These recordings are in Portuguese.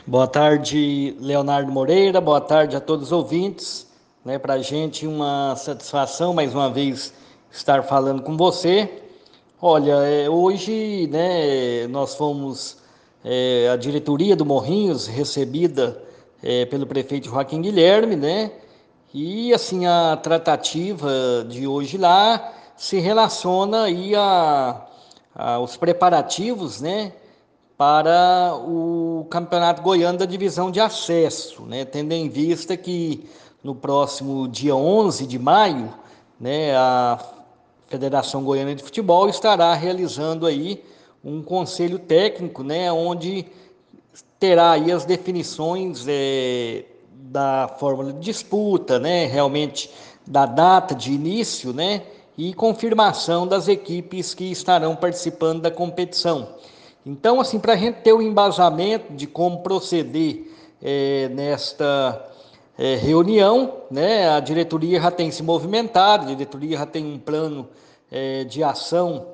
Boa tarde, Leonardo Moreira. Boa tarde a todos os ouvintes. Para a gente uma satisfação mais uma vez estar falando com você. Olha, hoje, nós fomos a diretoria do Morrinhos recebida pelo prefeito Joaquim Guilherme, né? E assim a tratativa de hoje lá se relaciona aí aos preparativos, né? Para o Campeonato Goiano da Divisão de Acesso, né? Tendo em vista que no próximo dia 11 de maio, né, a Federação Goiana de Futebol estará realizando aí um conselho técnico, né, onde terá aí as definições da fórmula de disputa, né, realmente da data de início, né, e confirmação das equipes que estarão participando da competição. Então, assim, para a gente ter o embasamento de como proceder nesta reunião, né, a diretoria já tem se movimentado, a diretoria já tem um plano de ação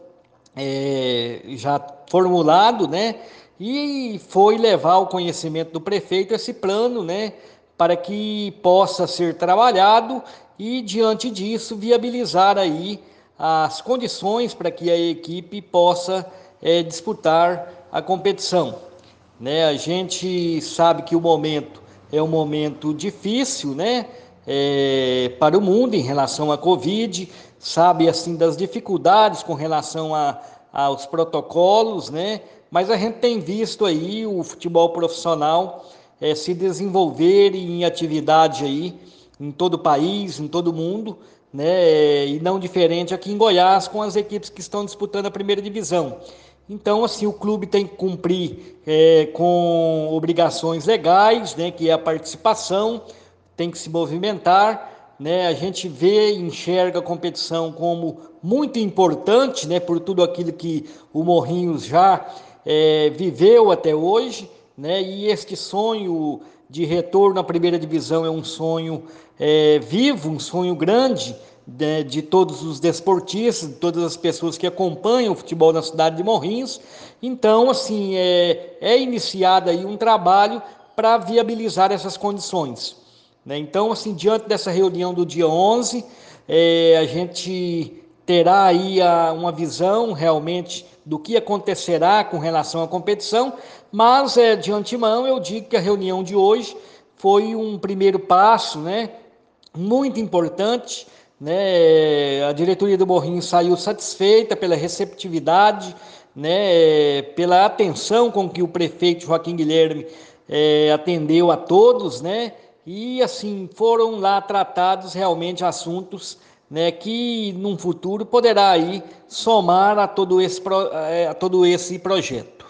já formulado, né, e foi levar ao conhecimento do prefeito esse plano, né, para que possa ser trabalhado e, diante disso, viabilizar aí as condições para que a equipe possa disputar a competição. Né? A gente sabe que o momento é um momento difícil, né? Para o mundo em relação à Covid, sabe assim das dificuldades com relação aos protocolos, né? Mas a gente tem visto aí o futebol profissional se desenvolver em atividade aí em todo o país, em todo o mundo, né? E não diferente aqui em Goiás com as equipes que estão disputando a primeira divisão. Então, assim, o clube tem que cumprir com obrigações legais, né, que é a participação, tem que se movimentar, né? A gente vê e enxerga a competição como muito importante, né, por tudo aquilo que o Morrinhos já viveu até hoje, né? E este sonho de retorno à primeira divisão é um sonho vivo, um sonho grande, né, de todos os desportistas, de todas as pessoas que acompanham o futebol na cidade de Morrinhos. Então, assim, é iniciado aí um trabalho para viabilizar essas condições, né? Então, assim, diante dessa reunião do dia 11, a gente terá aí uma visão realmente do que acontecerá com relação à competição, mas de antemão eu digo que a reunião de hoje foi um primeiro passo, né, muito importante, né? A diretoria do Morrinho saiu satisfeita pela receptividade, né, pela atenção com que o prefeito Joaquim Guilherme atendeu a todos, né? E assim foram lá tratados realmente assuntos, né, que num futuro poderá aí somar a todo esse projeto.